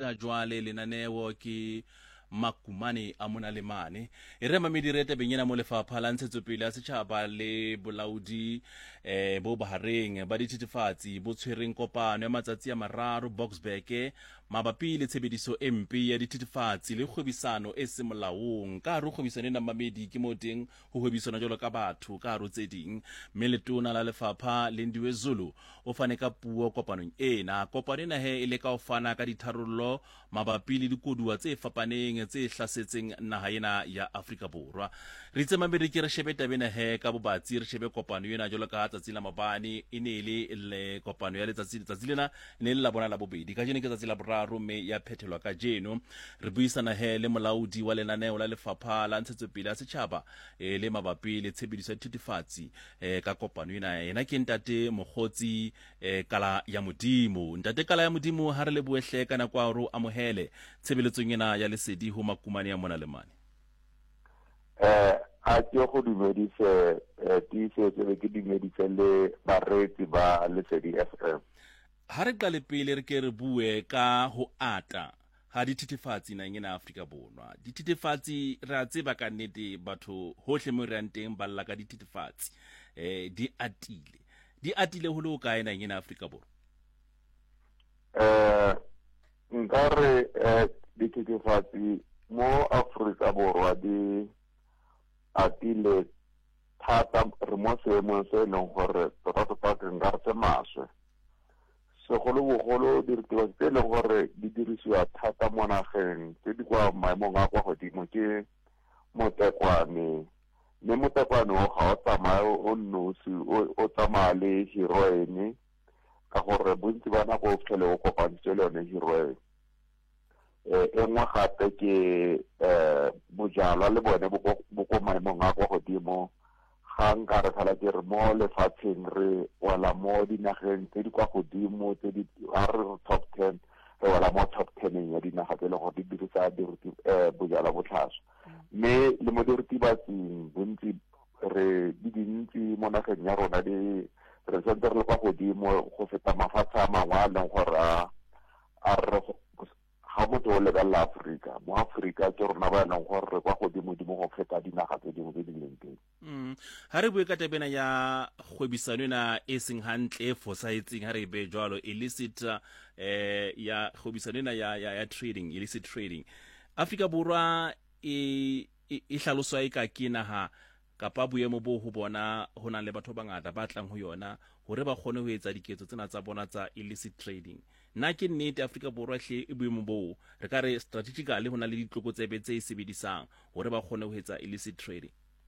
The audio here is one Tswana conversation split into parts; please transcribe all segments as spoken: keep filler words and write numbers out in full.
jwale lenaneo ke makumane a mona le mane e re mamedirete benyena mo lefapha la ntshetsopele ya setšhaba le bolaodi eh bo bahareng ba dititifatsi bo tshwereng kopano ya matsatsi a mararo Boksburg mabapi le tshebediso e mpe ya dititifatsi le kgwebisano e se molaong ka re kgwebisano na mamedi ke moteng ho kgwebisana jalo ka batho ka ro tse ding meletona la lefapha Lindiwe Zulu o fane ka puo kopanong ena kopano ena he ile ka o fana ka ditharollo mabapi le dikoduwa tse fapaneng tse hlasetseng naha ena ya Afrika Borwa re itse mamedi ke re shebe tabena he ka bobatsi re shebe kopano ena jalo ka tsatsi la mabane e ne le le kopano ya letsatsi tsatsi lena ne le la bona la bobedi ka jene ke tsatsi la boraro me ya phethelwa ka jeno re buisana he le molaodi wa lenaneo la lefapha la ntshetsopele ya setšhaba e le mabapi le tshebediso ya thitifatsi e ka kopano ena ena ke ntate mogotsi e kala ya modimo ntate kala ya modimo ha re le buehle kana kwa ro amohele tshebeletsong ena ya lesedi ho makumane ya mona le mane eh a ke go dumedise di se tse ke dumedise le baretsi ba lesedi F M ha re qale pele re ke re bue ka ho ata ha dititifatsi na ngena Afrika Borwa dititifatsi re a tseba ka nnete batho hohle mo re anteng ba lla ka dititifatsi eh di atile di atile ho lo ka ena ngena Afrika Borwa eh nkare eh dititifatsi mo Afrika Borwa di atile thata re mo se mo se no gore tota tota ke ngare se maswe segolo bogolo diritibatsi tse leng gore di dirisiwa thata mo nageng tse di kwa maemong a kwa godimo ke motekwane le motekwane o ga o tsamaya o nnosi o tsamaya le heroine ka gore bontsi ba nako o tlhele o kopantse le yone heroine e nngwe gape ke bojalwa le bone bo ko maemong a kwa godimo ga nka re tlhala ke re mo lefatsheng re wala mo dinageng tse di kwa godimo tse di a re top ten re wala mo top ten ya dinaga tse le gore di dirisa bojalwa botlhaswa mme le mo diritibatsing bontsi re di dintsi mo nageng ya rona di re sentse re le kwa godimo go feta mafatshe a mangwe a leng gore a re ha motho o lebelela Afrika mo Afrika ke rona ba leng gore re kwa godimo-dimo go feta dinaga tse dingwe tse di leng teng mm ha re bue ka tabena ya kgwebisano ena e seng hantle e fosahetseng ha re be jwalo illicit eh ya kgwebisano ena ya ya trading illicit trading Afrika Borwa e e hlaloswa e ka ke naha kapa boemo bo ho bona hona le batho bangata ba tlang ho yona hore ba kgone ho etsa diketso tsena tsa bona tsa illicit trading na ke nnete Afrika Borwa hle e boemo bo re ka re strategically hona le ditloko tse betse e sebedisang hore ba kgone ho etsa illicit trading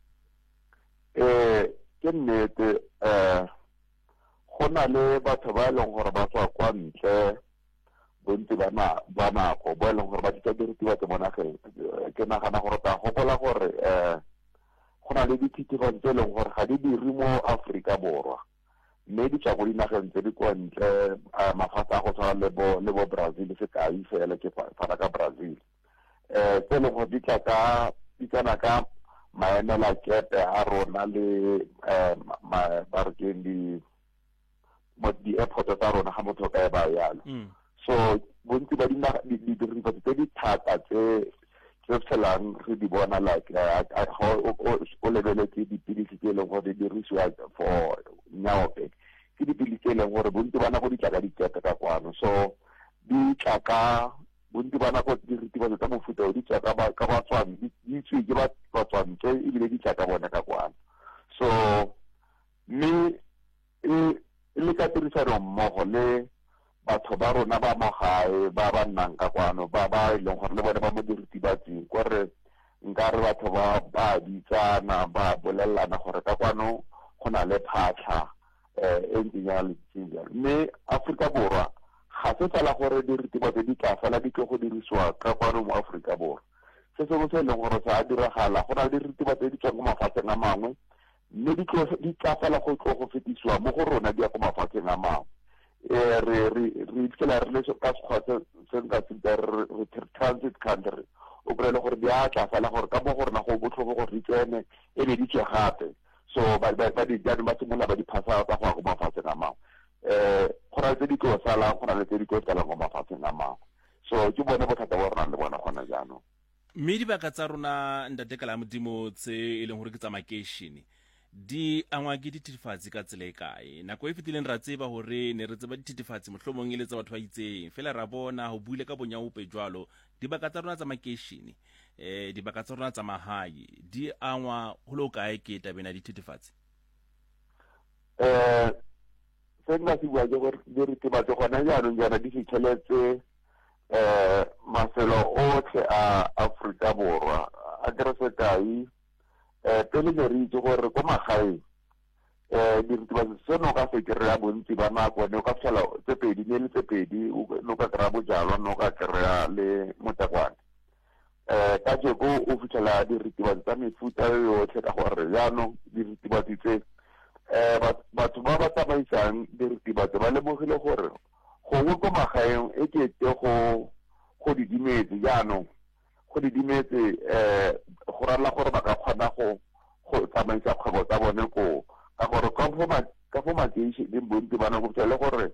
eh ke nnete eh gona le batho ba leng gore ba tswa kwa ntle bontsi bana ba nako ba leng gore ba ditsa diritiwa tse bona ke nagana gore ta gopola gore eh gona le dititifatsi tse leng gore ga di dire mo Afrika Borwa mme di tswa go dinageng tse di kwa ntle mafatshe a go tshwana le bo le bo Brazil se ka i fela ke fana ka Brazil eh tse leng gore di tla ka di kana ka maemela kepe a rona le eh ba re ke di mo di airport tsa rona ga motho ka ba yalo so bontsi ba dititifatsi tse di thata tse tse tselang re di bona like o lebeletse dipilisi tse leng gore di dirisiwa for nyaope ke dipilisi tse leng gore bontsi ba nako di tla ka dikete ka kwano so di tla ka bontsi ba nako diritibatsi tsa mofuta di tla ka ba ka batswang di tswe ke ba batswang tse e bile di tla ka bona ka kwano so mme e le ka tirisano mmogo le batho ba rona ba magae ba ba nnang ka kwano ba ba leng gore le bone ba mo diritibatsing gore nka re batho ba ba ditsana ba bolelana gore ka kwano go na le phatlha e ntseng ya letsinja mme Afrika Borwa ga se fela gore diritibatsi di tla fela di tlo go dirisiwa ka kwano mo Afrika Borwa se se go se leng gore sa diragala go na le diritibatsi di tswang mo mafatsheng a mangwe mme di tla fela go tlo go fetisiwa mo go rona di ya go mafatsheng a mangwe eh re re re tsela re le ka tshwatse se nka se re transit country o brele gore di a tla fela gore ka mo gore na go botlhoko gore di tsene e be di tse gape so ba ba di ja ba tsimola ba di phasa ka go mafatsheng a mangwe eh go ra tse di tlo sala go na le tse di tlo sala go mafatsheng a mangwe so so ke bone bothata bo rena le bona gona jaanong. mme dibaka tsa rona ntate Kala-Modimo tse e leng gore ke tsa makeishene di angwa ke dithethefatsi ka tsela e kae? Nako e fetileng ra tseba hore ne re tseba dithethefatsi mohlomong e le tsa batho ba itseng fela ra bona ho buile ka bonyaope jwalo dibaka tsa rona tsa makeishene eh dibaka tsa rona tsa mahae di angwa ho lo kae ke tabena dithethefatsi? eh se nna se bua ke gore dithethefatsi gona jaanong jana di fitlheletse eh mafelo otlhe a Afrika Borwa a kere sekai eh pele le re itse gore ko magaeng eh diritibatsi seno ka se kry-a bontsi ba nako ne o ka fitlhela tse pedi ne le tse pedi no ka kry-a bojalwa no ka kry-a le motekwane eh ka jeko o fitlhela diritibatsi tsa mefuta yotlhe ka gore jaanong diritibatsi tse eh batho ba ba tsamaisang diritibatsi ba lebogile gore gongwe ko magaeng e kete go go didimetse jaanong go didimetse eh go rala gore ba ka kgona go go tsamaisa kgwebo tsa bone ko ka gore ka fo ma ka fo makeisheneng bontsi bana go tsela gore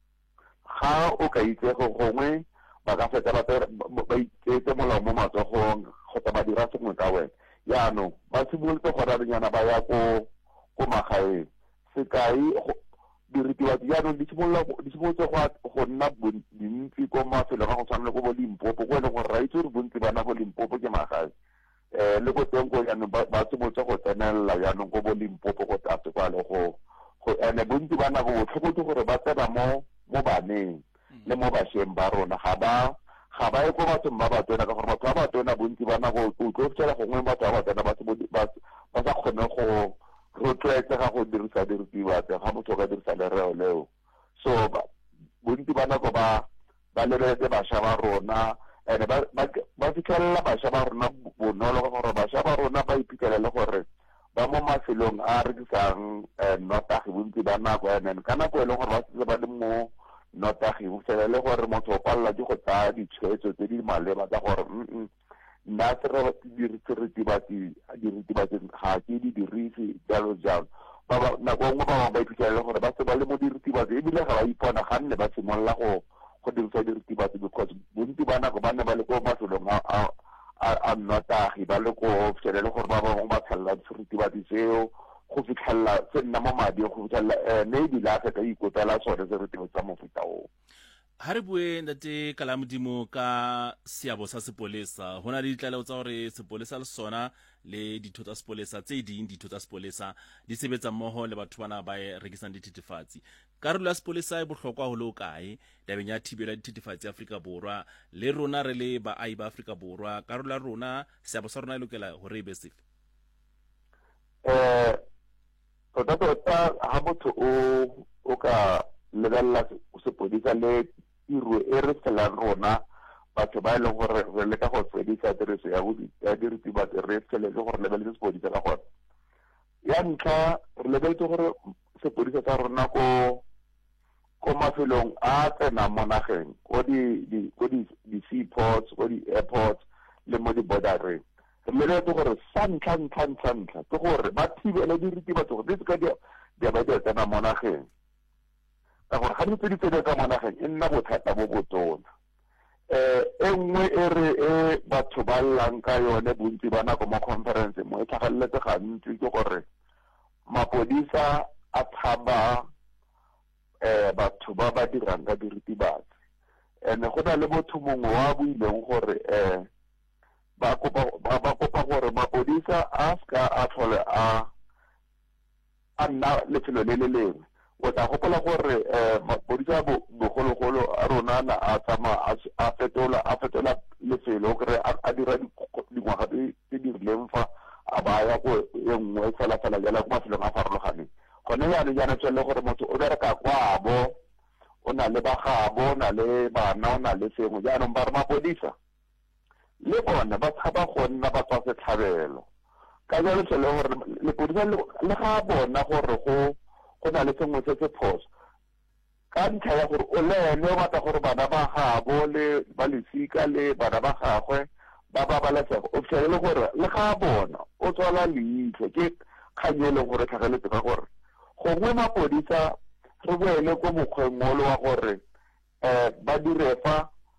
ga o ka itse go gongwe ba ka fetsa ba iketse molao mo matsogong kgotsa ba dira sengwe ka wena jaanong ba simolotse go raranyana ba ya ko ko magaeng sekai diritibatsi jaanong di simolotse go nna bontsi ko mafelong a go tshwana le ko bo Limpopo ko e leng gore ra itse gore bontsi bana ko Limpopo ke magae eh le go teng go jaanong ba simolotse go tsenelela jaanong ko bo Limpopo go tlase kwa le go go ene bontsi bana go tlhokotse gore ba tsena mo mo baneng le mo bašweng ba rona ga ba ga ba e ko bathong ba ba tsena ka gore batho ba ba tsena bontsi bana go tlo fitlhela gongwe batho ba ba tsena ba sa kgone go rotloetsa ga go dirisa diritibatsi ga motho ka dirisa lereo leo so bontsi ba nako ba ba lebeletse bašwa ba rona ene ba fitlhelela bašwa ba rona bonolo ka gore bašwa ba rona ba iphitlhelele gore ba mo mafelong a rekisang nnotagi bontsi ba nako ene ka nako e leng gore ba setse ba le mo nnotagi go fitlhelele gore motho o palela ke go tsaya ditshwetso tse di maleba tsa gore nna se re diritibatsi diritibatsi ga ke di dirise jalo jalo ba nako nngwe ba ba iphitlhelele gore ba se ba le mo diritibatsi ebile ga ba ipona ga nne ba simolola go go dirisa diritibatsi because bontsi ba nako ba ne ba le ko mafelong a a nnotagi ba le ko fitlhelele gore ba bangwe ba tlhalela diritibatsi tseo go fitlhelela se nna mo madi go fitlhelela ne ebile a feta ikopela sone seritibatsi tsa mofuta o. Ha re bue ntate Kala-Modimo ka seabo sa sepolesa hona le ditlaleho tsa hore sepolesa le sona le ditho tsa sepolesa tse ding ditho tsa sepolesa di sebetsa mmoho le batho bana ba rekisang dithethefatsi karolo ya sepolesa e bohlokwa ho lo kae tabeng ya thibelo ya dithethefatsi Afrika Borwa le rona re le baahi ba Afrika Borwa karolo ya rona seabo sa rona e lokela hore e be sefe? eh tota tota ha motho o o ka lebella sepolesa le tiro e re felang rona batho ba e leng gore re leka go fedisa tiriso ya diritibatsi re feletse gore lebeletse sepolesa ka gore ya ntlha re lebeletse gore sepolesa sa rona ko ko mafelong a tsena mo nageng ko di ko di seaports ko di airports le mo di bordereng re lebeletse gore sa ntlha ntlha ntlha ntlha ke gore ba thibele diritibatsi gore di se ka di ba di tsena mo nageng ka gore ga di tsedi ka mo nageng e nna bothata bo botona eh e nngwe e re e batho ba llang ka yone bontsi ba nako mo conference mo e tlhageletse gantsi ke gore mapodisa a tshaba eh batho ba ba dirang ka diritibatsi ene go na le motho mongwe wa buileng gore eh ba kopa ba kopa gore mapodisa a ska a tlhole a a nna lefelo le le lengwe o tla gopola gore eh mapodisa bogologolo a rona na a tsama a fetola a fetola lefelo gore a dira dingwaga tse di rileng fa a baya go e nngwe fela fela jalo go mafelong a farologaneng gone yana jana tswele gore motho o bereka kwabo o na le bagabo o na le bana o na le sengwe jaanong ba re mapodisa le bona ba tshaba go nna ba tswa setlhabelo ka jalo tswele gore lepodisa le ga bona gore go go na le sengwe se se phoso ka ntlha ya gore o le ene o batla gore bana ba gabo le ba lesika le bana ba gagwe ba ba babalesego o fitlhelele gore le ga bona o tswala leitlho ke kgang e leng gore tlhageletse ka gore gongwe mapodisa re boele ko mokgweng molo wa gore um ba direfa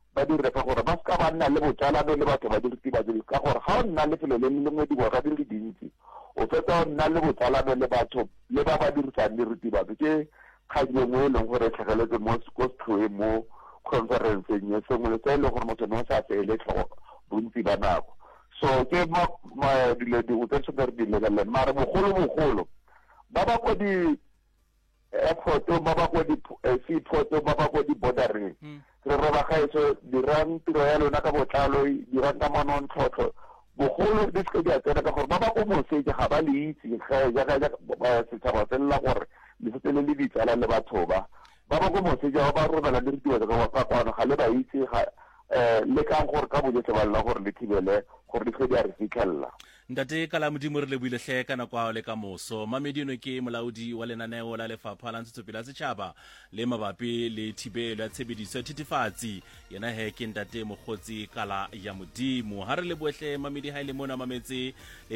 ba dire ka gore ba ska ba nna le botsalano le batho ba diritibatsi ka gore ga o nna lefelo le le lengwe dingwaga di le dintsi o fetsa o nna le botsalano le batho le ba ba dirisang diritibatsi ke kgang e nngwe e leng gore e tlhageletse mo sekgotlhoeng mo conferenceng e sengwe le se e leng gore motho ne o sa seele tlhogo bontsi ba nako so ke dilo dingwe tse tshwanetse re di lebelele mare bogolo-bogolo ba ba ko di airport ba ba ko di seaport ba ba ko di bordereng re re ba gaetso dirang tiro ya lona ka botlalo dirang ka manontlhotlho bogolo di se di a tsena ka gore ba ba ko moseja ga ba le itse jaaka setšhaba se lela gore le setse le le ditsala le batho ba ba ba ko moseja ba ba romela diritibatsi ka kwano ga le ba itse le kang gore ka bojotlhe ba lela gore le thibele gore di di a re fitlhelela ntate Kala Modimo re le builetlhe ka nako a le ka moso Mamedino ke molaodi wa lenaneo la lefapha la ntshetsopele ya setšhaba le mabapi le thibelo ya tshebediso ya thitifatsi yena he ke ntate Mokgotsi Kala ya Modimo ha re le boetle Mamedi ha ile mona mametse